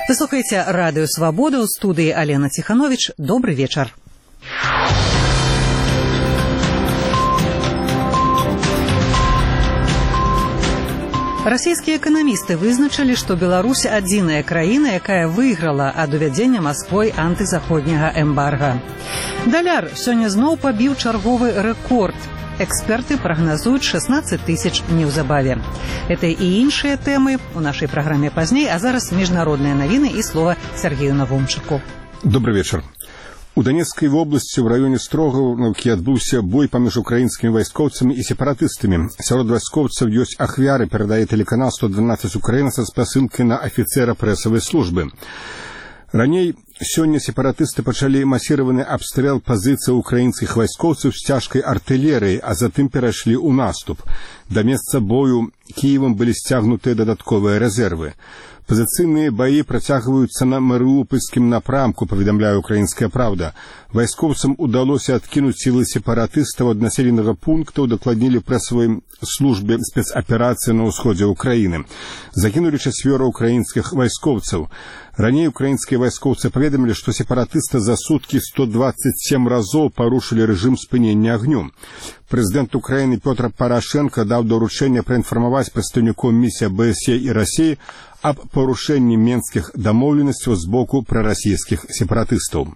Вы слухаете радио «Свобода», у студии Алена Тиханович. Добрый вечер. Расійскія эканамісты вызначылі, што Беларусь адзіная краіна, якая выйграла ад увядзення Масквой антызаходняга эмбарга. Даляр сёння зноў пабіў чарговы рэкорд. Эксперты прагназуюць 16 тысяч неўзабаве. Это і іншыя тэмы у нашай праграме пазней, а зараз міжнародныя навіны і слова Сергею Навумчыку. Добрый вечер. У Донецкай вобласці ў раёне Строгаўкі адбыўся бой паміж украінскімі вайскоўцамі і сепаратыстамі. Сярод вайскоўцаў ёсць ахвяры, перадае тэлеканал 112 Украіна са спасылкай на афіцэра прэсавай службы. Раней сёння сепаратысты пачалі масіраваны абстрэл пазіцыяў украінскіх вайскоўцаў з цяжкай артылерыяй, а затым перайшлі ў наступ. Да месца бою Кіевам былі сцягнутыя дадатковыя рэзервы. Пазіцыйныя баі працягваюцца на Марыупольскім напрамку, паведамляе «Украінская правда». Вайскоўцам удалося адкінуць сілы сепаратыстаў ад населенага пункта, дакладнілі прэсавай службе спецаперацыі на ўсходзе ўкраіны. Загінулі 4 украінскіх вайскоўцаў. Раней украінскія вайскоўцы паведамілі, што сепаратысты за суткі 127 разоў парушылі рэжым спынення агню. Прэзідэнт Украіны Пётр Парашенко даў даручэнне праінфармаваць прадстаўнікоў місіі АБСЕ і Расіі аб парушэнні менскіх дамоўленасцяў з боку прарасійскіх сепаратыстаў.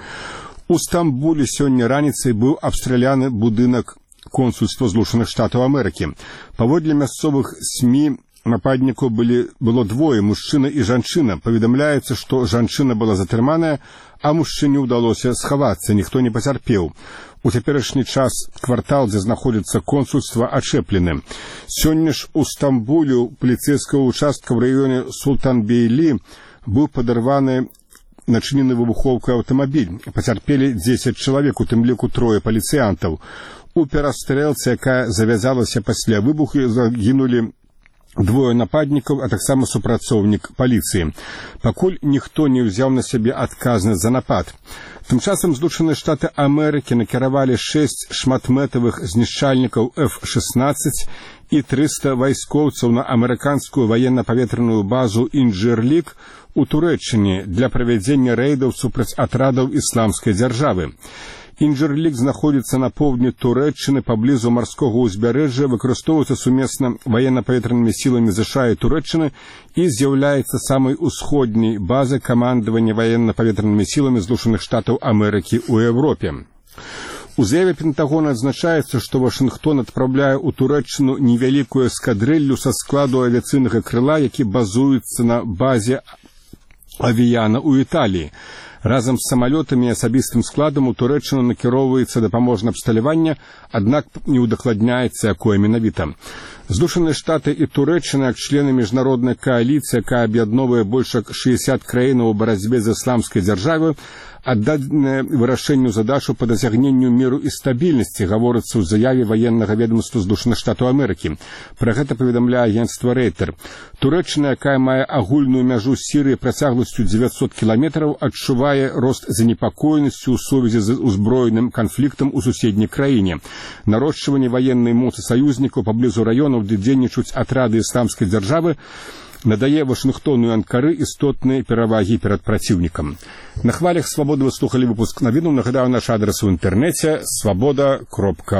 У Стамбуле сёння раніцай быў абстраляны будынак консульства Злучаных Штатаў Амерыкі. Паводле мясцовых СМІ нападнікаў было двое, мужчына і жанчына. Паведамляецца, што жанчына была затрыманая, а мужчыне ўдалося схавацца, ніхто не пацярпеў. У цяперашні час квартал, дзе знаходзіцца консульства, ачэплены. Сёння ж у Стамбуле у паліцэйскага участка ў раёне Султанбейлі быў падарваны начынены выбухоўкай аўтамабіль. Пацярпелі 10 чалавек, у тым ліку 3 паліцыянтаў. У перастрэлцы, якая завязалася пасля выбуху, загінулі 2 нападнікаў, а таксама супрацоўнік паліцыі. Пакуль ніхто не ўзяў на сябе адказнасць за напад. Тым часам Злучаныя Штаты Амерыкі накіравалі 6 шматмэтавых знішчальнікаў F-16 і 300 вайскоўцаў на амерыканскую ваенна-паветраную базу Інджырлік у Турэччыне для правядзення рэйдаў супраць атрадаў ісламскай дзяржавы. Інджырлік знаходзіцца на поўдні Турэччыны паблізу марскога ўзбярэжжа, выкарыстоўваецца сумесна ваенна-паветранымі сіламі ЗША і Турэччыны і з'яўляецца самай усходняй базай камандавання ваенна-паветранымі сіламі Злучаных Штатаў Амерыкі ў Еўропе. У заяве Пентагона адзначаецца, што Вашынгтон адпраўляе ў Турэччыну невялікую эскадрыллю са складу авіяцыйнага крыла, які базуецца на базе Авіяна ў Італіі. Разам з самалётамі і асабістым складам у Турэччыну накіроўваецца дапаможнае абсталяванне, аднак не ўдакладняецца, якое менавіта. Злучаныя Штаты і Турэччына, як члены міжнароднай кааліцыі, якая аб'ядноўвае больш як 60 краінаў у барацьбе з ісламскай дзяржавай, аддадзеныя вырашэнню задачу па дасягненню міру і стабільнасці, гаворыцца ў заяве ваеннага ведамства Злучаных Штатаў Амерыкі. Пра гэта паведамляе агенцтва Рэйтер. Турэччына, якая мае агульную мяжу з Сірыяй працягласцю 900 кіламетраў, адчувае рост занепакоенасці ў сувязі з узброеным канфліктам у суседняй краіне. Нарошчванне ваеннай моцы саюзнікаў паблізу раёнаў, дзе дзейнічаюць атрады ісламскай дзяржавы, надае Вашынгтону і Анкары істотныя перавагі перад праціўнікам. На хвалях «Свабоды» вы слухалі выпуск навінаў. Нагадаю, наш адрес у інтэрнэце свабода.орг.